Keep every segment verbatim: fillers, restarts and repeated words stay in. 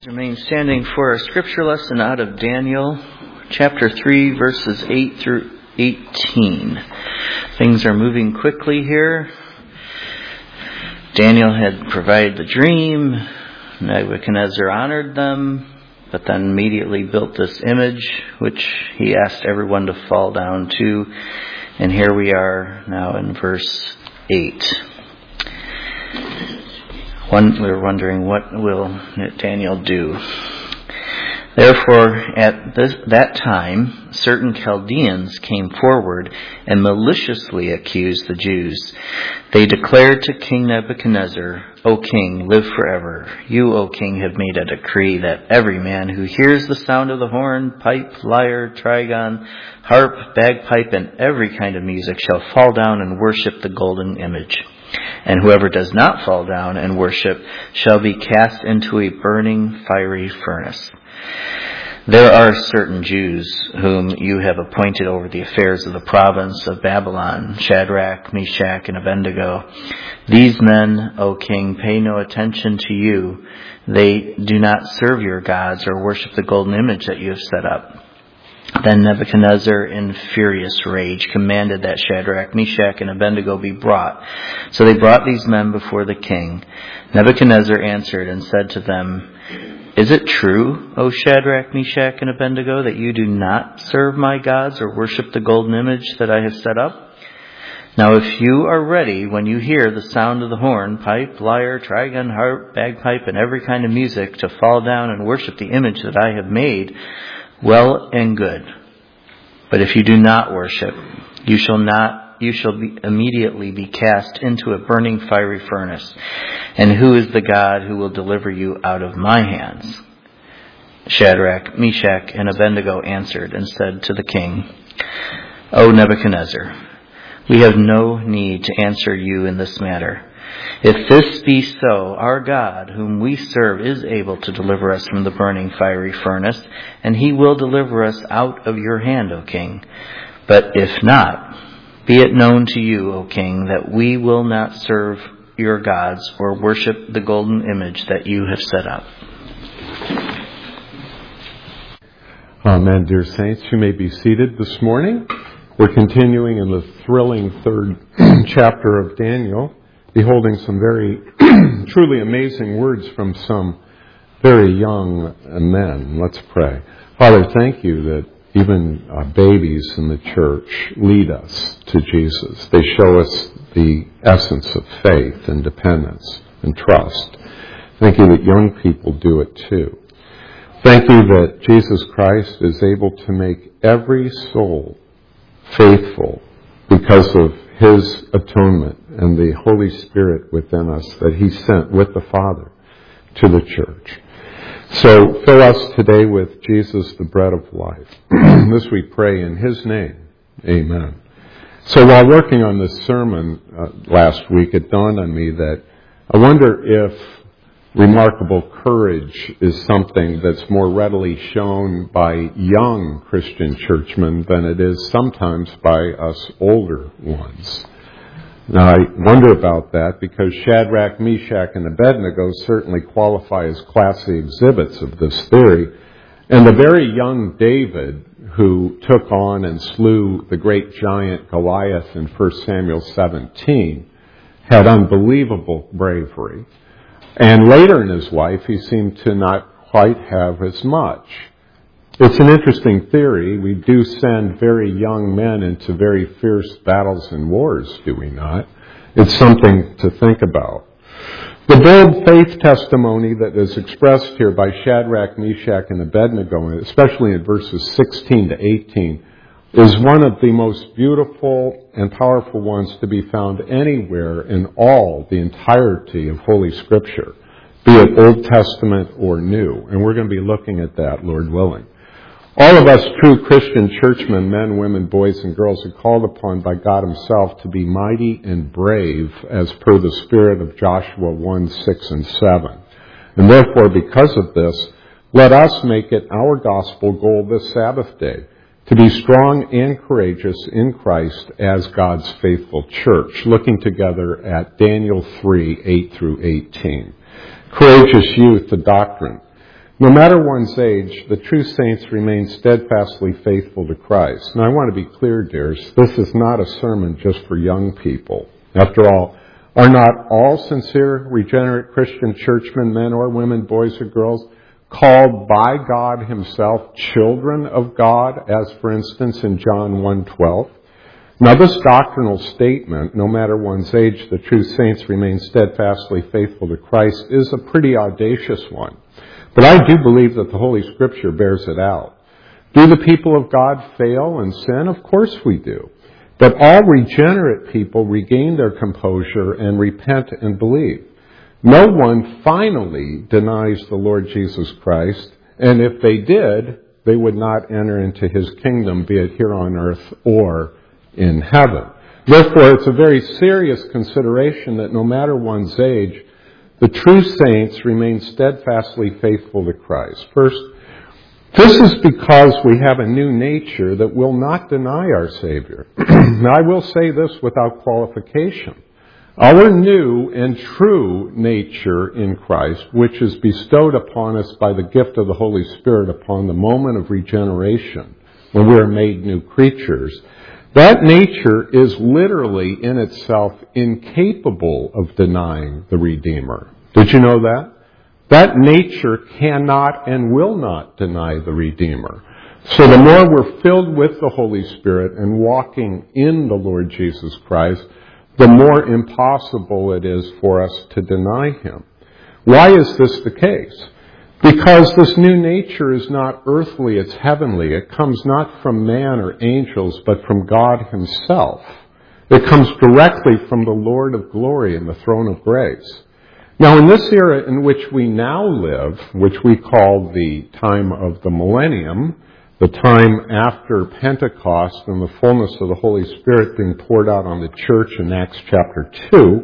Remain standing for our scripture lesson out of Daniel chapter three, verses eight through eighteen. Things are moving quickly here. Daniel had provided the dream. Nebuchadnezzar honored them, but then immediately built this image, which he asked everyone to fall down to. And here we are now in verse eight. One, we're wondering, what will Daniel do? Therefore, at this, that time, certain Chaldeans came forward and maliciously accused the Jews. They declared to King Nebuchadnezzar, "O king, live forever. You, O king, have made a decree that every man who hears the sound of the horn, pipe, lyre, trigon, harp, bagpipe, and every kind of music shall fall down and worship the golden image. And whoever does not fall down and worship shall be cast into a burning fiery furnace. There are certain Jews whom you have appointed over the affairs of the province of Babylon, Shadrach, Meshach, and Abednego. These men, O king, pay no attention to you. They do not serve your gods or worship the golden image that you have set up." Then Nebuchadnezzar, in furious rage, commanded that Shadrach, Meshach, and Abednego be brought. So they brought these men before the king. Nebuchadnezzar answered and said to them, "Is it true, O Shadrach, Meshach, and Abednego, that you do not serve my gods or worship the golden image that I have set up? Now if you are ready when you hear the sound of the horn, pipe, lyre, trigon, harp, bagpipe, and every kind of music to fall down and worship the image that I have made, well and good. But if you do not worship, you shall not, you shall be immediately be cast into a burning fiery furnace. And who is the God who will deliver you out of my hands?" Shadrach, Meshach, and Abednego answered and said to the king, "O Nebuchadnezzar, we have no need to answer you in this matter. If this be so, our God, whom we serve, is able to deliver us from the burning fiery furnace, and he will deliver us out of your hand, O king. But if not, be it known to you, O king, that we will not serve your gods or worship the golden image that you have set up." Amen, dear saints. You may be seated this morning. We're continuing in the thrilling third chapter of Daniel, beholding some very truly amazing words from some very young men. Let's pray. Father, thank you that even uh, babies in the church lead us to Jesus. They show us the essence of faith and dependence and trust. Thank you that young people do it too. Thank you that Jesus Christ is able to make every soul faithful because of his atonement and the Holy Spirit within us that he sent with the Father to the church. So fill us today with Jesus, the bread of life. This we pray in his name. Amen. So while working on this sermon uh, last week, it dawned on me that I wonder if remarkable courage is something that's more readily shown by young Christian churchmen than it is sometimes by us older ones. Now, I wonder about that because Shadrach, Meshach, and Abednego certainly qualify as classy exhibits of this theory. And the very young David, who took on and slew the great giant Goliath in First Samuel seventeen, had unbelievable bravery. And later in his life, he seemed to not quite have as much. It's an interesting theory. We do send very young men into very fierce battles and wars, do we not? It's something to think about. The bold faith testimony that is expressed here by Shadrach, Meshach, and Abednego, especially in verses sixteen to eighteen, is one of the most beautiful and powerful ones to be found anywhere in all the entirety of Holy Scripture, be it Old Testament or New. And we're going to be looking at that, Lord willing. All of us true Christian churchmen, men, women, boys, and girls, are called upon by God himself to be mighty and brave as per the spirit of Joshua one, six, and seven. And therefore, because of this, let us make it our gospel goal this Sabbath day to be strong and courageous in Christ as God's faithful church, looking together at Daniel three, eight through eighteen. Courageous youth, the doctrine. No matter one's age, the true saints remain steadfastly faithful to Christ. Now I want to be clear, dears, this is not a sermon just for young people. After all, are not all sincere, regenerate Christian churchmen, men or women, boys or girls, called by God himself children of God, as for instance in John one twelve? Now this doctrinal statement, no matter one's age, the true saints remain steadfastly faithful to Christ, is a pretty audacious one. But I do believe that the Holy Scripture bears it out. Do the people of God fail and sin? Of course we do. But all regenerate people regain their composure and repent and believe. No one finally denies the Lord Jesus Christ, and if they did, they would not enter into his kingdom, be it here on earth or in heaven. Therefore, it's a very serious consideration that no matter one's age, the true saints remain steadfastly faithful to Christ. First, this is because we have a new nature that will not deny our Savior. Now, I will say this without qualification. Our new and true nature in Christ, which is bestowed upon us by the gift of the Holy Spirit upon the moment of regeneration, when we are made new creatures, that nature is literally in itself incapable of denying the Redeemer. Did you know that? That nature cannot and will not deny the Redeemer. So the more we're filled with the Holy Spirit and walking in the Lord Jesus Christ, the more impossible it is for us to deny him. Why is this the case? Because this new nature is not earthly, it's heavenly. It comes not from man or angels, but from God himself. It comes directly from the Lord of glory and the throne of grace. Now, in this era in which we now live, which we call the time of the millennium, the time after Pentecost and the fullness of the Holy Spirit being poured out on the church in Acts chapter two,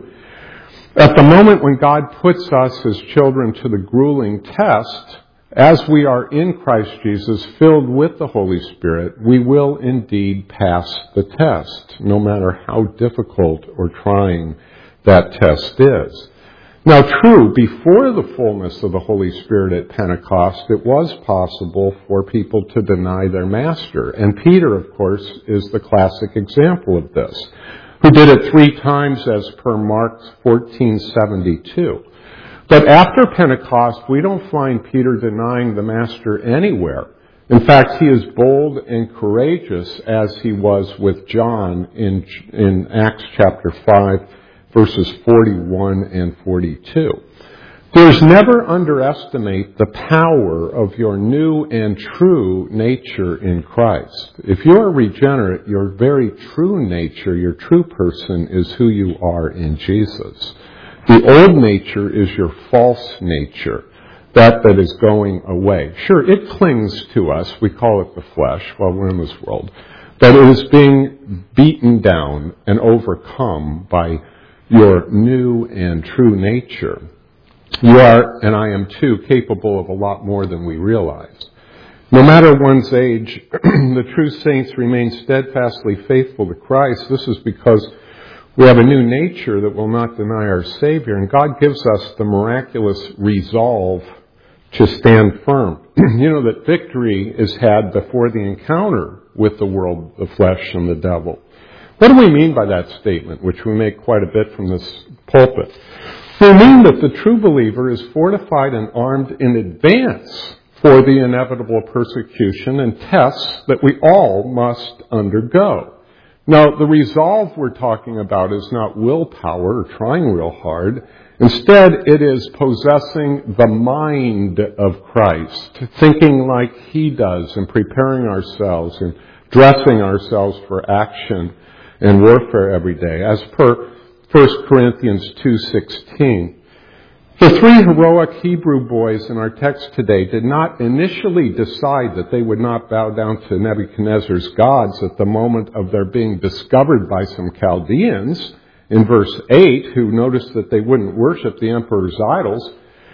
at the moment when God puts us as children to the grueling test, as we are in Christ Jesus, filled with the Holy Spirit, we will indeed pass the test, no matter how difficult or trying that test is. Now, true, before the fullness of the Holy Spirit at Pentecost, it was possible for people to deny their master. And Peter, of course, is the classic example of this, who did it three times as per Mark fourteen seventy-two. But after Pentecost, we don't find Peter denying the master anywhere. In fact, he is bold and courageous as he was with John in, in Acts chapter five, verses forty-one and forty-two. There's never underestimate the power of your new and true nature in Christ. If you are regenerate, your very true nature, your true person, is who you are in Jesus. The old nature is your false nature, that that is going away. Sure, it clings to us. We call it the flesh while we're in this world. But it is being beaten down and overcome by your new and true nature. You are, and I am too, capable of a lot more than we realize. No matter one's age, the true saints remain steadfastly faithful to Christ. This is because we have a new nature that will not deny our Savior, and God gives us the miraculous resolve to stand firm. You know that victory is had before the encounter with the world, the flesh, and the devil. What do we mean by that statement, which we make quite a bit from this pulpit? We mean that the true believer is fortified and armed in advance for the inevitable persecution and tests that we all must undergo. Now, the resolve we're talking about is not willpower or trying real hard. Instead, it is possessing the mind of Christ, thinking like he does and preparing ourselves and dressing ourselves for action and warfare every day, as per First Corinthians two sixteen. The three heroic Hebrew boys in our text today did not initially decide that they would not bow down to Nebuchadnezzar's gods at the moment of their being discovered by some Chaldeans in verse eight, who noticed that they wouldn't worship the emperor's idols,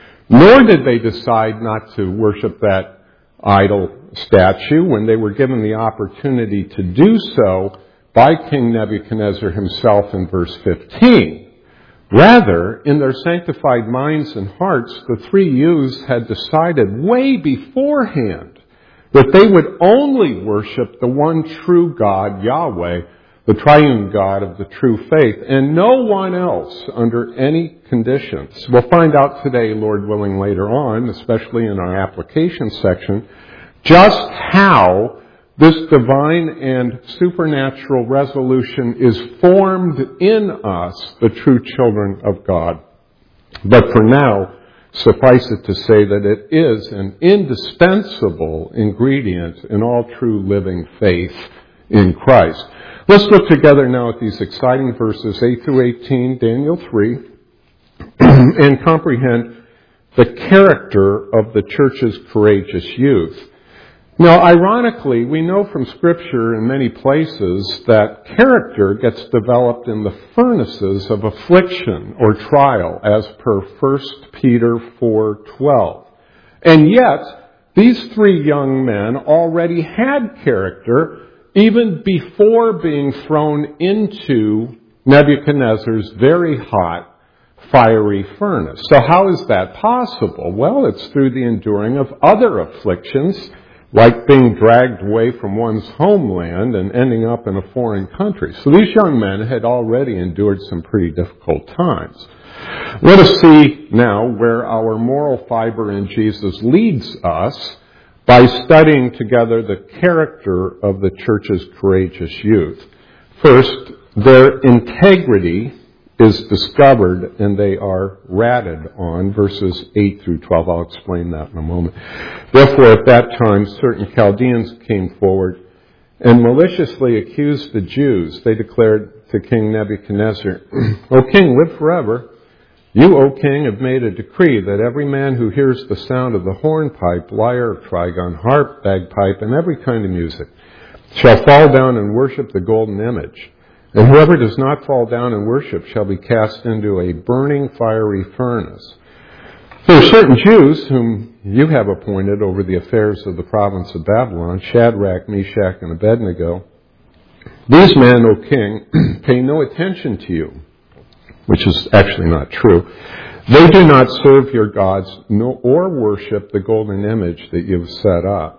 nor did they decide not to worship that idol statue when they were given the opportunity to do so by King Nebuchadnezzar himself in verse fifteen. Rather, in their sanctified minds and hearts, the three youths had decided way beforehand that they would only worship the one true God, Yahweh, the triune God of the true faith, and no one else under any conditions. We'll find out today, Lord willing, later on, especially in our application section, just how this divine and supernatural resolution is formed in us, the true children of God. But for now, suffice it to say that it is an indispensable ingredient in all true living faith in Christ. Let's look together now at these exciting verses, eight through eighteen, Daniel three, and comprehend the character of the church's courageous youth. Now, ironically, we know from Scripture in many places that character gets developed in the furnaces of affliction or trial, as per First Peter four twelve. And yet, these three young men already had character even before being thrown into Nebuchadnezzar's very hot, fiery furnace. So how is that possible? Well, it's through the enduring of other afflictions, like being dragged away from one's homeland and ending up in a foreign country. So these young men had already endured some pretty difficult times. Let us see now where our moral fiber in Jesus leads us by studying together the character of the church's courageous youth. First, their integrity is discovered and they are ratted on, verses eight through twelve. I'll explain that in a moment. Therefore, at that time, certain Chaldeans came forward and maliciously accused the Jews. They declared to King Nebuchadnezzar, O king, live forever. You, O king, have made a decree that every man who hears the sound of the hornpipe, lyre, trigon, harp, bagpipe, and every kind of music shall fall down and worship the golden image. And whoever does not fall down and worship shall be cast into a burning fiery furnace. There are certain Jews whom you have appointed over the affairs of the province of Babylon, Shadrach, Meshach, and Abednego. These men, O king, pay no attention to you, which is actually not true. They do not serve your gods nor or worship the golden image that you've set up.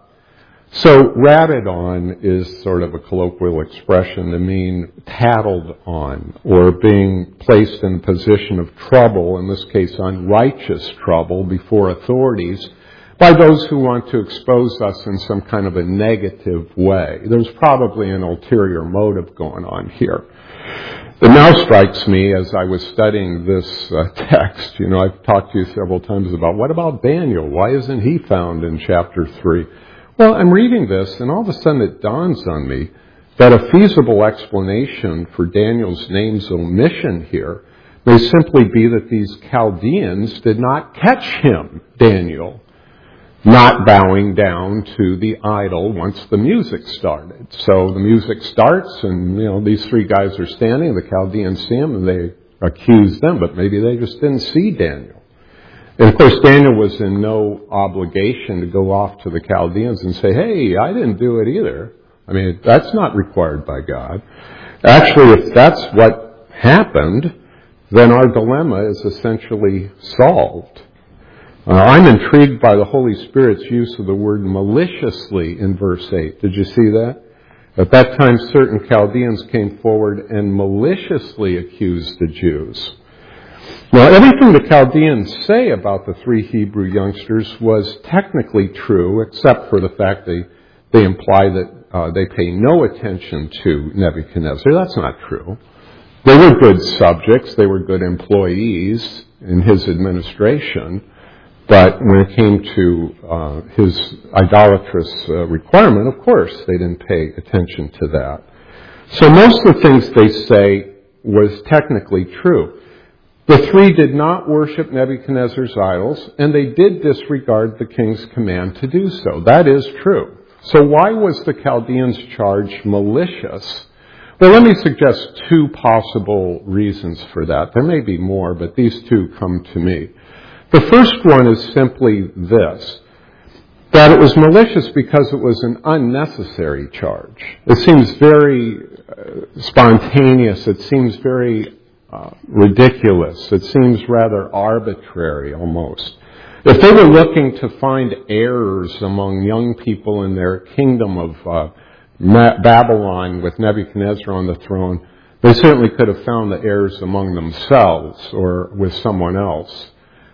So, ratted on is sort of a colloquial expression to mean tattled on, or being placed in a position of trouble, in this case unrighteous trouble, before authorities, by those who want to expose us in some kind of a negative way. There's probably an ulterior motive going on here. It now strikes me as I was studying this uh, text, you know, I've talked to you several times about, what about Daniel? Why isn't he found in chapter three? Well, I'm reading this, and all of a sudden it dawns on me that a feasible explanation for Daniel's name's omission here may simply be that these Chaldeans did not catch him, Daniel, not bowing down to the idol once the music started. So the music starts, and, you know, these three guys are standing, the Chaldeans see him, and they accuse them, but maybe they just didn't see Daniel. And of course, Daniel was in no obligation to go off to the Chaldeans and say, hey, I didn't do it either. I mean, that's not required by God. Actually, if that's what happened, then our dilemma is essentially solved. Uh, I'm intrigued by the Holy Spirit's use of the word maliciously in verse eight. Did you see that? At that time, certain Chaldeans came forward and maliciously accused the Jews. Now, everything the Chaldeans say about the three Hebrew youngsters was technically true, except for the fact they, they imply that uh, they pay no attention to Nebuchadnezzar. That's not true. They were good subjects. They were good employees in his administration. But when it came to uh, his idolatrous uh, requirement, of course, they didn't pay attention to that. So most of the things they say was technically true. The three did not worship Nebuchadnezzar's idols, and they did disregard the king's command to do so. That is true. So why was the Chaldeans' charge malicious? Well, let me suggest two possible reasons for that. There may be more, but these two come to me. The first one is simply this, that it was malicious because it was an unnecessary charge. It seems very uh, spontaneous. It seems very uh, ridiculous. It seems rather arbitrary almost. If they were looking to find errors among young people in their kingdom of uh, Babylon with Nebuchadnezzar on the throne, they certainly could have found the errors among themselves or with someone else.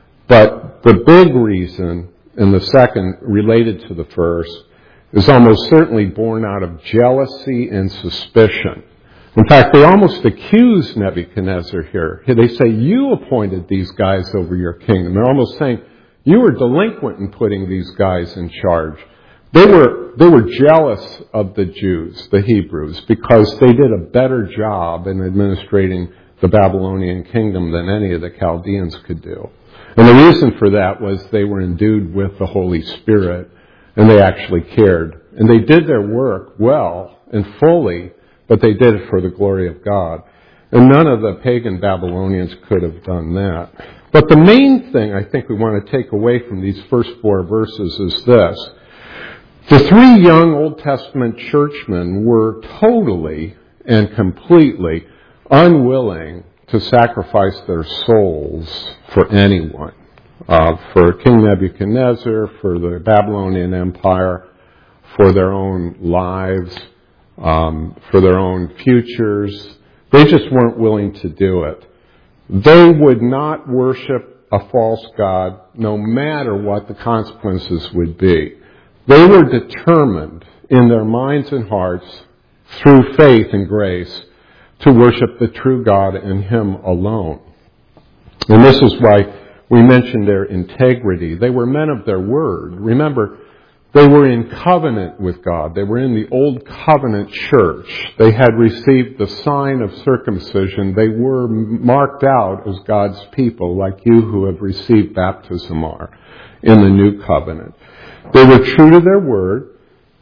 But the big reason, and the second related to the first, is almost certainly born out of jealousy and suspicion. In fact, they almost accuse Nebuchadnezzar here. They say, you appointed these guys over your kingdom. They're almost saying, you were delinquent in putting these guys in charge. They were, they were jealous of the Jews, the Hebrews, because they did a better job in administrating the Babylonian kingdom than any of the Chaldeans could do. And the reason for that was they were endued with the Holy Spirit, and they actually cared. And they did their work well and fully, but they did it for the glory of God. And none of the pagan Babylonians could have done that. But the main thing I think we want to take away from these first four verses is this. The three young Old Testament churchmen were totally and completely unwilling to sacrifice their souls for anyone. Uh, for King Nebuchadnezzar, for the Babylonian Empire, for their own lives, um, for their own futures. They just weren't willing to do it. They would not worship a false god, no matter what the consequences would be. They were determined in their minds and hearts, through faith and grace, to worship the true God and Him alone. And this is why we mentioned their integrity. They were men of their word. Remember, they were in covenant with God. They were in the old covenant church. They had received the sign of circumcision. They were marked out as God's people, like you who have received baptism are in the new covenant. They were true to their word,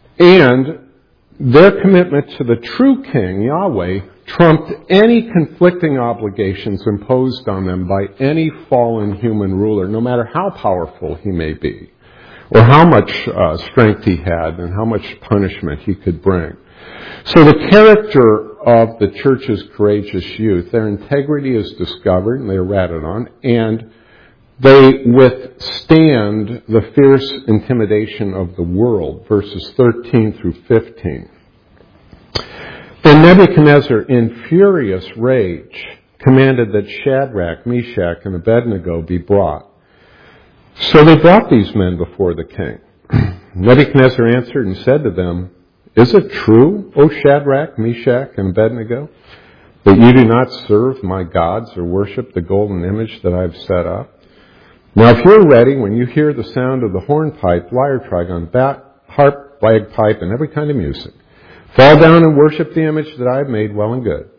and their commitment to the true King, Yahweh, trumped any conflicting obligations imposed on them by any fallen human ruler, no matter how powerful he may be, or how much uh, strength he had and how much punishment he could bring. So the character of the church's courageous youth, their integrity is discovered, and they are ratted on, and they withstand the fierce intimidation of the world, verses thirteen through fifteen. Then Nebuchadnezzar, in furious rage, commanded that Shadrach, Meshach, and Abednego be brought. So they brought these men before the king. Nebuchadnezzar answered and said to them, "Is it true, O Shadrach, Meshach, and Abednego, that you do not serve my gods or worship the golden image that I have set up? Now if you're ready, when you hear the sound of the hornpipe, lyre, trigon, bat, harp, bagpipe, and every kind of music, fall down and worship the image that I have made, well and good.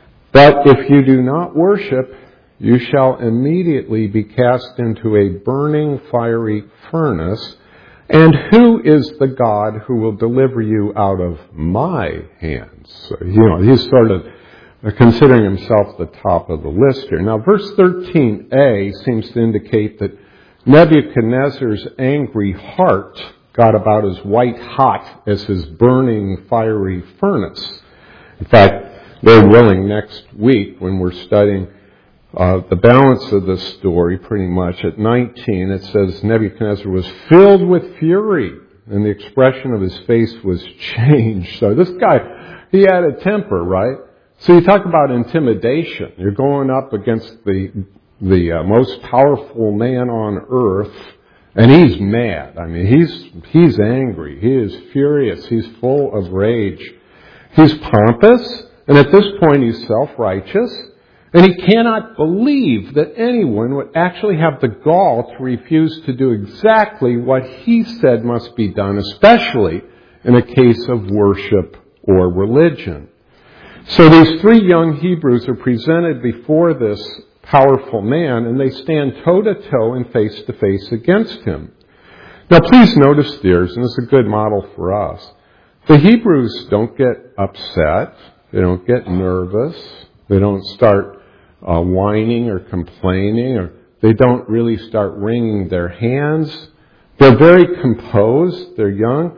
But if you do not worship, you shall immediately be cast into a burning fiery furnace. And who is the God who will deliver you out of my hands?" So, you know, he's sort of considering himself the top of the list here. Now, verse thirteen a seems to indicate that Nebuchadnezzar's angry heart got about as white hot as his burning fiery furnace. In fact, Lord willing, next week when we're studying uh, the balance of this story, pretty much at nineteen, it says Nebuchadnezzar was filled with fury, and the expression of his face was changed. So this guy, he had a temper, right? So you talk about intimidation. You're going up against the the uh, most powerful man on earth, and he's mad. I mean, he's he's angry. He is furious. He's full of rage. He's pompous, and at this point he's self-righteous, and he cannot believe that anyone would actually have the gall to refuse to do exactly what he said must be done, especially in a case of worship or religion. So these three young Hebrews are presented before this powerful man, and they stand toe-to-toe and face-to-face against him. Now please notice, dears, and this is a good model for us, the Hebrews don't get upset, they don't get nervous, they don't start uh, whining or complaining, or they don't really start wringing their hands. They're very composed, they're young,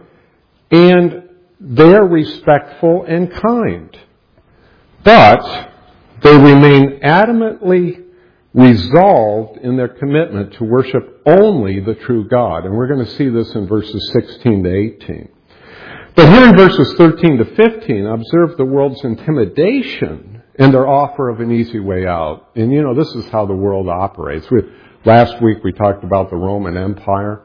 and they're respectful and kind. But They remain adamantly resolved in their commitment to worship only the true God. And we're going to see this in verses sixteen to eighteen. But here in verses thirteen to fifteen, observe the world's intimidation and their offer of an easy way out. And you know, this is how the world operates. We, last week we talked about the Roman Empire.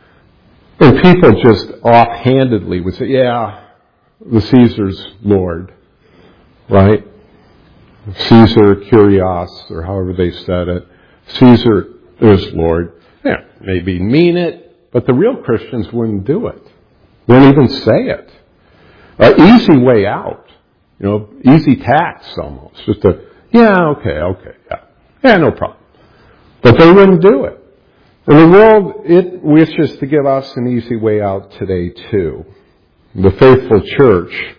And people just offhandedly would say, yeah, the Caesar's Lord, right? Caesar Kyrios, or however they said it. Caesar is Lord. Yeah, maybe mean it, but the real Christians wouldn't do it. They wouldn't even say it. An easy way out. You know, easy tax almost. Just a, yeah, okay, okay, yeah. Yeah, no problem. But they wouldn't do it. And the world, it wishes to give us an easy way out today too. The faithful church,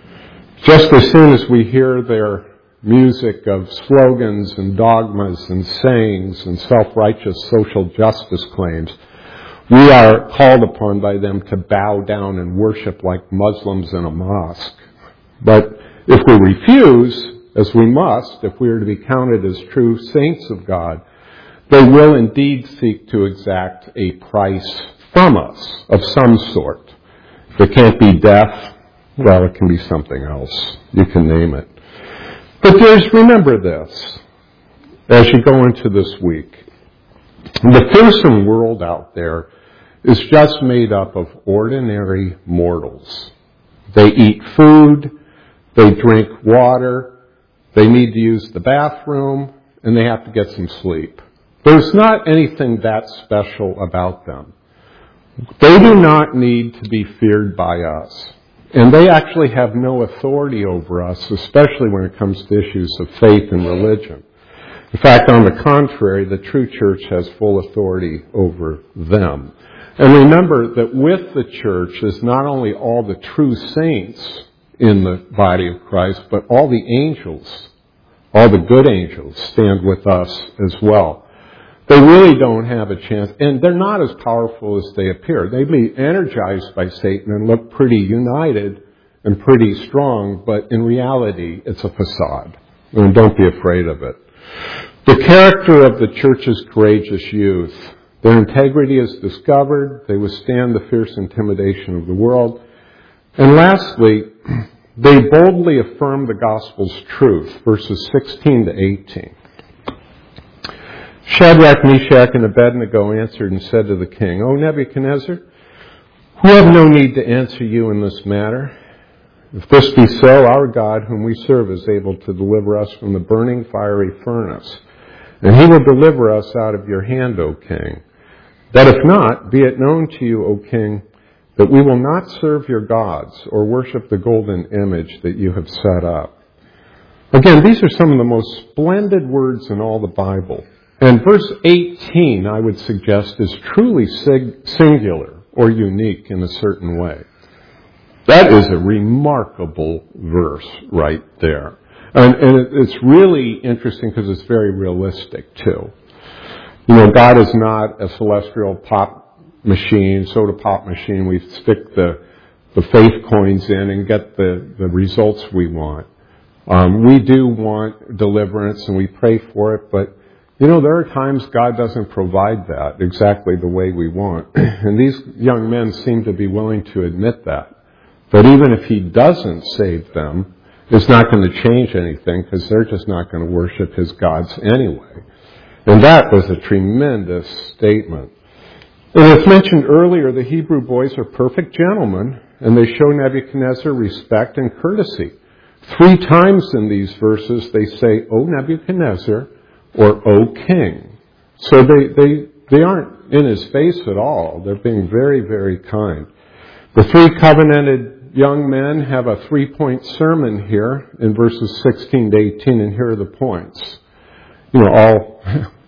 just as soon as we hear their music of slogans and dogmas and sayings and self-righteous social justice claims, we are called upon by them to bow down and worship like Muslims in a mosque. But if we refuse, as we must, if we are to be counted as true saints of God, they will indeed seek to exact a price from us of some sort. If it can't be death, well, it can be something else. You can name it. But dears, remember this as you go into this week. The fearsome world out there is just made up of ordinary mortals. They eat food, they drink water, they need to use the bathroom, and they have to get some sleep. There's not anything that special about them. They do not need to be feared by us. And they actually have no authority over us, especially when it comes to issues of faith and religion. In fact, on the contrary, the true church has full authority over them. And remember that with the church is not only all the true saints in the body of Christ, but all the angels, all the good angels stand with us as well. They really don't have a chance, and they're not as powerful as they appear. They may be energized by Satan and look pretty united and pretty strong, but in reality, it's a facade. And don't be afraid of it. The character of the church's courageous youth. Their integrity is discovered. They withstand the fierce intimidation of the world. And lastly, they boldly affirm the gospel's truth, verses sixteen to eighteen. Shadrach, Meshach, and Abednego answered and said to the king, O Nebuchadnezzar, we have no need to answer you in this matter. If this be so, our God, whom we serve, is able to deliver us from the burning fiery furnace, and he will deliver us out of your hand, O king. That if not, be it known to you, O king, that we will not serve your gods or worship the golden image that you have set up. Again, these are some of the most splendid words in all the Bible. And verse eighteen, I would suggest, is truly sig- singular or unique in a certain way. That is a remarkable verse right there. And, and it's really interesting because it's very realistic, too. You know, God is not a celestial pop machine, soda pop machine. We stick the, the faith coins in and get the, the results we want. Um, we do want deliverance and we pray for it, but you know, there are times God doesn't provide that exactly the way we want. And these young men seem to be willing to admit that. But even if he doesn't save them, it's not going to change anything because they're just not going to worship his gods anyway. And that was a tremendous statement. And as mentioned earlier, the Hebrew boys are perfect gentlemen, and they show Nebuchadnezzar respect and courtesy. Three times in these verses they say, O Nebuchadnezzar, or O king. So they, they, they aren't in his face at all. They're being very, very kind. The three covenanted young men have a three-point sermon here in verses sixteen to eighteen, and here are the points. You know, all,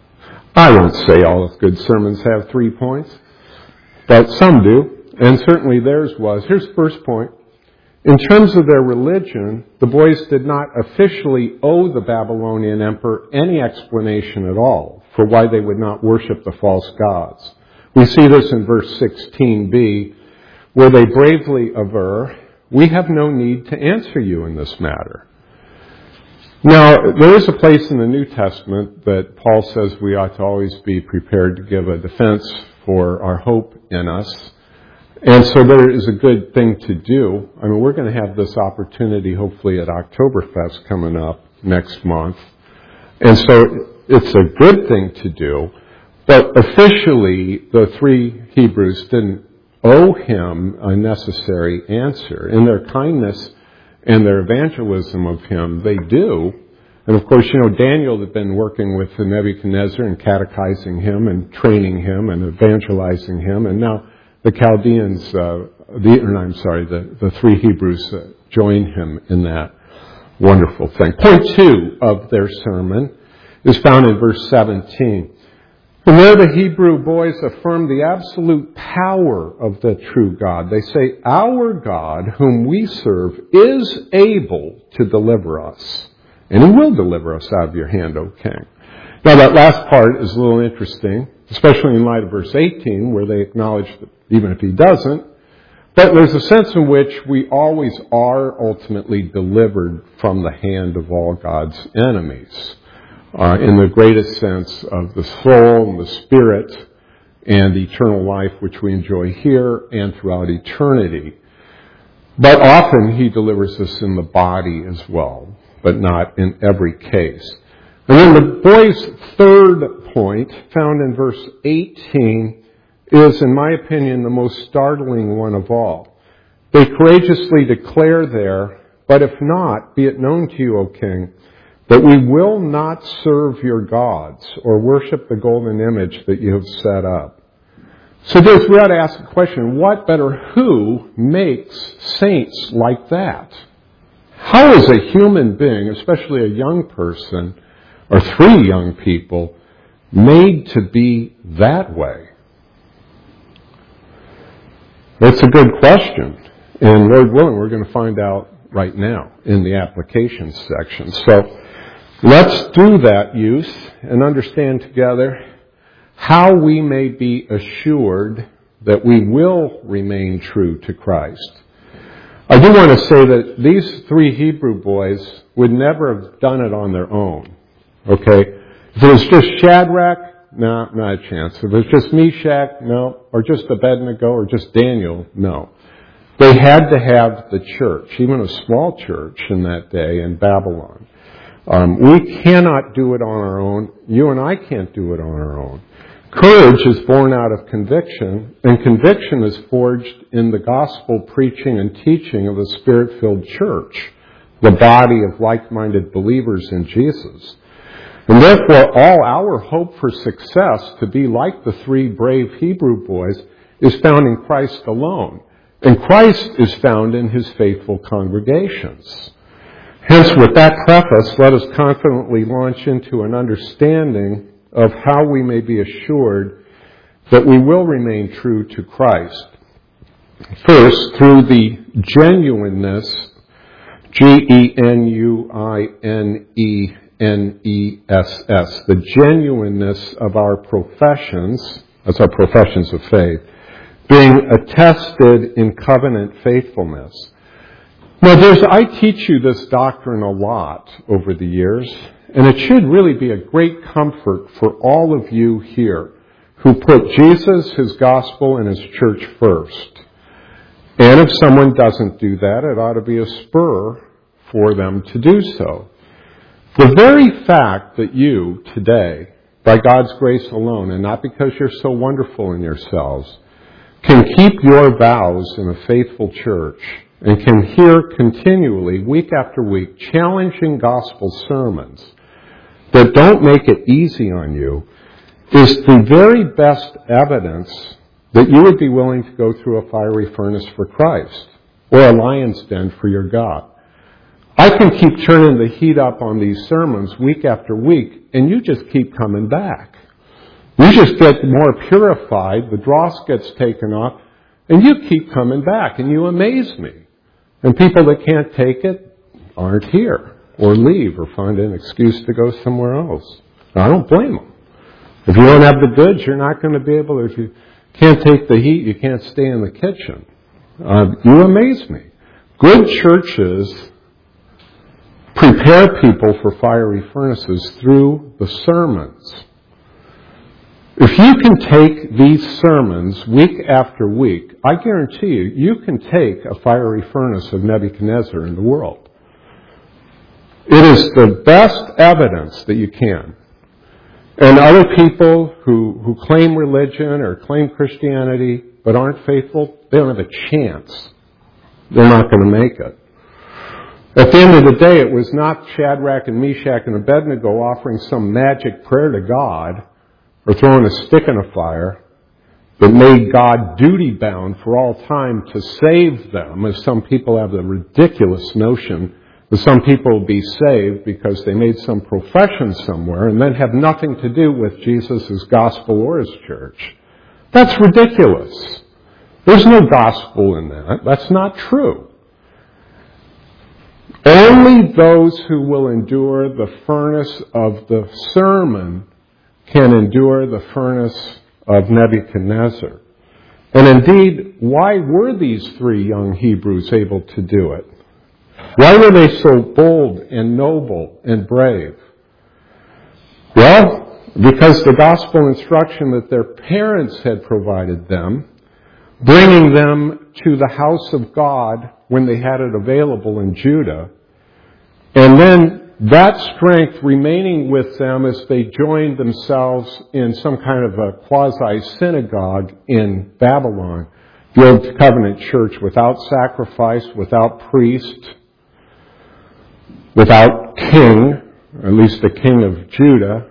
I won't say all good sermons have three points, but some do, and certainly theirs was. Here's the first point. In terms of their religion, the boys did not officially owe the Babylonian emperor any explanation at all for why they would not worship the false gods. We see this in verse sixteen b, where they bravely aver, we have no need to answer you in this matter. Now, there is a place in the New Testament that Paul says we ought to always be prepared to give a defense for our hope in us. And so there is a good thing to do. I mean, we're going to have this opportunity hopefully at Oktoberfest coming up next month. And so it's a good thing to do. But officially, the three Hebrews didn't owe him a necessary answer. In their kindness and their evangelism of him, they do. And of course, you know, Daniel had been working with Nebuchadnezzar and catechizing him and training him and evangelizing him. And now the Chaldeans, uh, the, or I'm sorry, the, the three Hebrews uh, join him in that wonderful thing. Point two of their sermon is found in verse seventeen. And there the Hebrew boys affirm the absolute power of the true God. They say, our God, whom we serve, is able to deliver us. And he will deliver us out of your hand, O king. Now that last part is a little interesting, especially in light of verse eighteen, where they acknowledge that even if he doesn't, but there's a sense in which we always are ultimately delivered from the hand of all God's enemies. Uh, in the greatest sense of the soul and the spirit and the eternal life which we enjoy here and throughout eternity. But often he delivers us in the body as well, but not in every case. And then the boys' third point, found in verse eighteen, is, in my opinion, the most startling one of all. They courageously declare there, but if not, be it known to you, O king, that we will not serve your gods or worship the golden image that you have set up. So this, we ought to ask the question, what better who makes saints like that? How is a human being, especially a young person, or three young people, made to be that way? That's a good question. And Lord willing, we're going to find out right now in the applications section. So let's do that, youth, and understand together how we may be assured that we will remain true to Christ. I do want to say that these three Hebrew boys would never have done it on their own. Okay? If it was just Shadrach, no, not a chance. If it was just Meshach, no. Or just Abednego, or just Daniel, no. They had to have the church, even a small church in that day in Babylon. Um, we cannot do it on our own. You and I can't do it on our own. Courage is born out of conviction, and conviction is forged in the gospel preaching and teaching of a Spirit-filled church, the body of like-minded believers in Jesus. And therefore, all our hope for success to be like the three brave Hebrew boys is found in Christ alone. And Christ is found in his faithful congregations. Hence, with that preface, let us confidently launch into an understanding of how we may be assured that we will remain true to Christ. First, through the genuineness, G E N U I N E N E S S, the genuineness of our professions, that's our professions of faith, being attested in covenant faithfulness. Now, there's, I teach you this doctrine a lot over the years, and it should really be a great comfort for all of you here who put Jesus, his gospel, and his church first. And if someone doesn't do that, it ought to be a spur for them to do so. The very fact that you today, by God's grace alone, and not because you're so wonderful in yourselves, can keep your vows in a faithful church and can hear continually, week after week, challenging gospel sermons that don't make it easy on you, is the very best evidence that you would be willing to go through a fiery furnace for Christ or a lion's den for your God. I can keep turning the heat up on these sermons week after week, and you just keep coming back. You just get more purified, the dross gets taken off, and you keep coming back, and you amaze me. And people that can't take it aren't here, or leave, or find an excuse to go somewhere else. I don't blame them. If you don't have the goods, you're not going to be able to. If you can't take the heat, you can't stay in the kitchen. Uh, you amaze me. Good churches prepare people for fiery furnaces through the sermons. If you can take these sermons week after week, I guarantee you, you can take a fiery furnace of Nebuchadnezzar in the world. It is the best evidence that you can. And other people who, who claim religion or claim Christianity but aren't faithful, they don't have a chance. They're not going to make it. At the end of the day, it was not Shadrach and Meshach and Abednego offering some magic prayer to God or throwing a stick in a fire that made God duty-bound for all time to save them, as some people have the ridiculous notion that some people will be saved because they made some profession somewhere and then have nothing to do with Jesus' gospel or his church. That's ridiculous. There's no gospel in that. That's not true. Only those who will endure the furnace of the sermon can endure the furnace of Nebuchadnezzar. And indeed, why were these three young Hebrews able to do it? Why were they so bold and noble and brave? Well, because the gospel instruction that their parents had provided them, bringing them to the house of God when they had it available in Judah, and then that strength remaining with them as they joined themselves in some kind of a quasi-synagogue in Babylon, the Old Covenant church, without sacrifice, without priest, without king, or at least the king of Judah,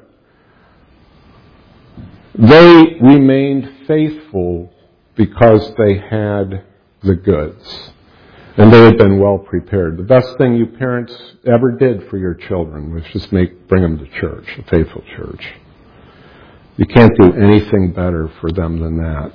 they remained faithful because they had the goods. And they had been well prepared. The best thing you parents ever did for your children was just make bring them to church, a faithful church. You can't do anything better for them than that.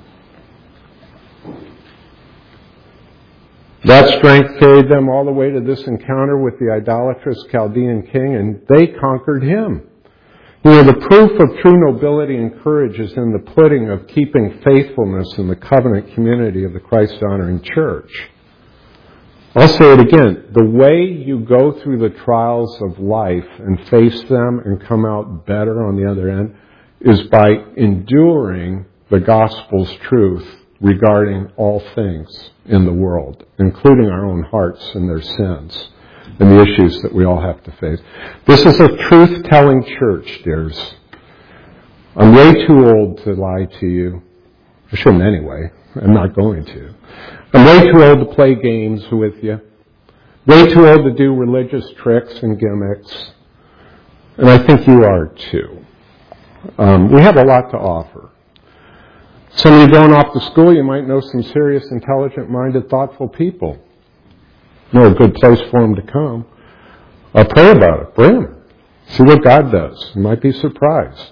That strength carried them all the way to this encounter with the idolatrous Chaldean king, and they conquered him. You know, the proof of true nobility and courage is in the pudding of keeping faithfulness in the covenant community of the Christ-honoring church. I'll say it again. The way you go through the trials of life and face them and come out better on the other end is by enduring the gospel's truth regarding all things in the world, including our own hearts and their sins and the issues that we all have to face. This is a truth-telling church, dears. I'm way too old to lie to you. I shouldn't anyway. I'm not going to. I'm way too old to play games with you. Way too old to do religious tricks and gimmicks. And I think you are too. Um, we have a lot to offer. Some of you going off to school, you might know some serious, intelligent-minded, thoughtful people. You know a good place for them to come. I'll pray about it. Bring them. See what God does. You might be surprised.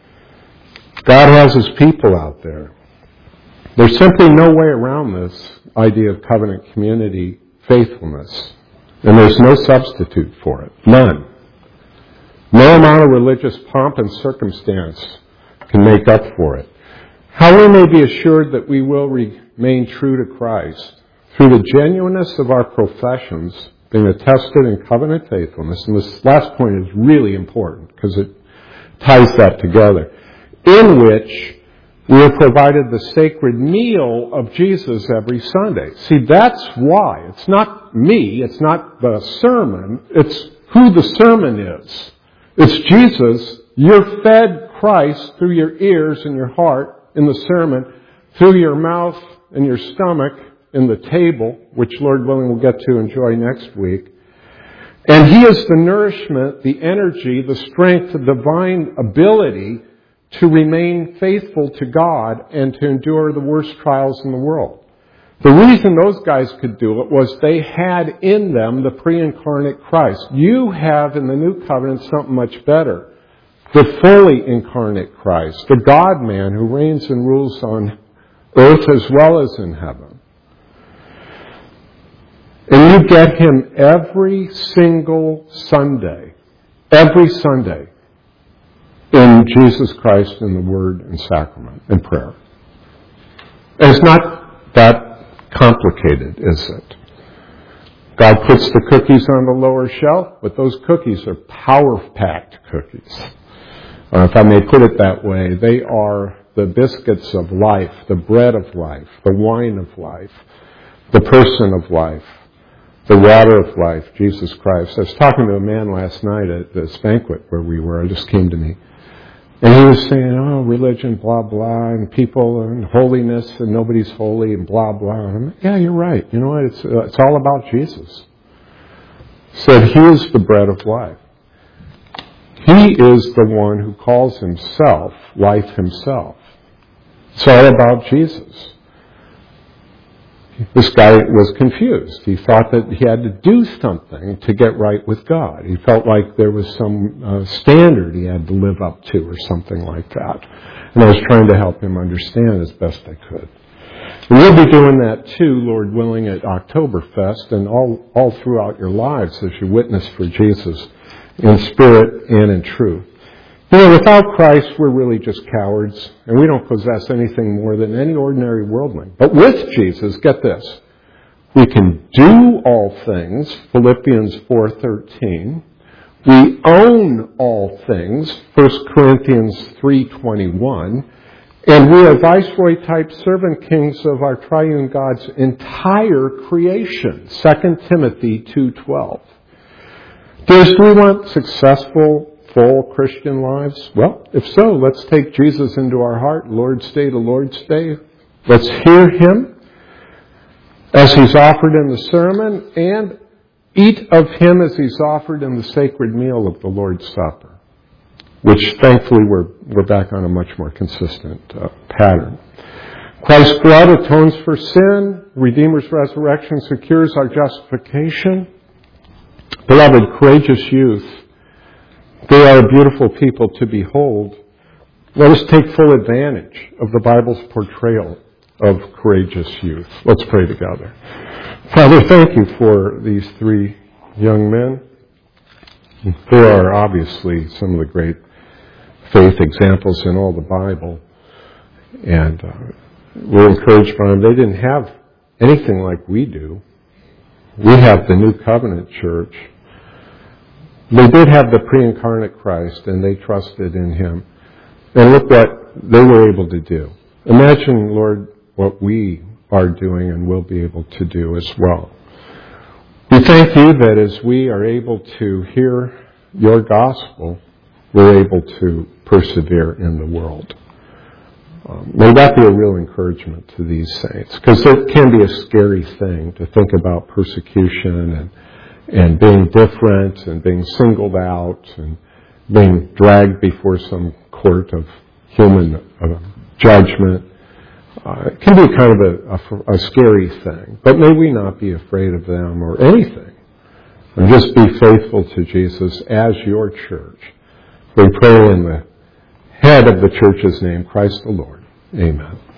God has his people out there. There's simply no way around this idea of covenant community faithfulness. And there's no substitute for it. None. No amount of religious pomp and circumstance can make up for it. How we may be assured that we will remain true to Christ through the genuineness of our professions being attested in covenant faithfulness. And this last point is really important because it ties that together. In which we are provided the sacred meal of Jesus every Sunday. See, that's why. It's not me. It's not the sermon. It's who the sermon is. It's Jesus. You're fed Christ through your ears and your heart in the sermon, through your mouth and your stomach in the table, which Lord willing we'll get to enjoy next week. And he is the nourishment, the energy, the strength, the divine ability to remain faithful to God and to endure the worst trials in the world. The reason those guys could do it was they had in them the pre-incarnate Christ. You have in the new covenant something much better. The fully incarnate Christ, the God-man who reigns and rules on earth as well as in heaven. And you get him every single Sunday, every Sunday, in Jesus Christ and the Word and Sacrament and prayer. And it's not that complicated, is it? God puts the cookies on the lower shelf, but those cookies are power-packed cookies. Uh, if I may put it that way, they are the biscuits of life, the bread of life, the wine of life, the person of life, the water of life, Jesus Christ. I was talking to a man last night at this banquet where we were. It just came to me. And he was saying, oh, religion, blah, blah, and people, and holiness, and nobody's holy, and blah, blah. And I'm like, yeah, you're right. You know what? It's, uh, it's all about Jesus. He said, he is the bread of life. He is the one who calls himself life himself. It's all about Jesus. This guy was confused. He thought that he had to do something to get right with God. He felt like there was some uh, standard he had to live up to or something like that. And I was trying to help him understand as best I could. And we'll be doing that too, Lord willing, at Oktoberfest and all, all throughout your lives as you witness for Jesus in spirit and in truth. You know, without Christ, we're really just cowards, and we don't possess anything more than any ordinary worldling. But with Jesus, get this, we can do all things, Philippians four thirteen. We own all things, First Corinthians three twenty-one. And we are viceroy-type servant kings of our triune God's entire creation, Second Timothy two twelve. Dears, do we want successful, full Christian lives? Well, if so, let's take Jesus into our heart, Lord's Day to Lord's Day. Let's hear him as he's offered in the sermon and eat of him as he's offered in the sacred meal of the Lord's Supper, which thankfully we're, we're back on a much more consistent uh, pattern. Christ's blood atones for sin. Redeemer's resurrection secures our justification. Beloved, courageous youth, they are a beautiful people to behold. Let us take full advantage of the Bible's portrayal of courageous youth. Let's pray together. Father, thank you for these three young men. They are obviously some of the great faith examples in all the Bible. And uh, we're encouraged by them. They didn't have anything like we do. We have the New Covenant Church. They did have the pre-incarnate Christ, and they trusted in him. And look what they were able to do. Imagine, Lord, what we are doing and will be able to do as well. We thank you that as we are able to hear your gospel, we're able to persevere in the world. Um, may that be a real encouragement to these saints, because it can be a scary thing to think about persecution and and being different and being singled out and being dragged before some court of human uh, judgment. Uh, it can be kind of a, a, a scary thing, but may we not be afraid of them or anything, and just be faithful to Jesus as your church. We pray in the head of the church's name, Christ the Lord. Amen.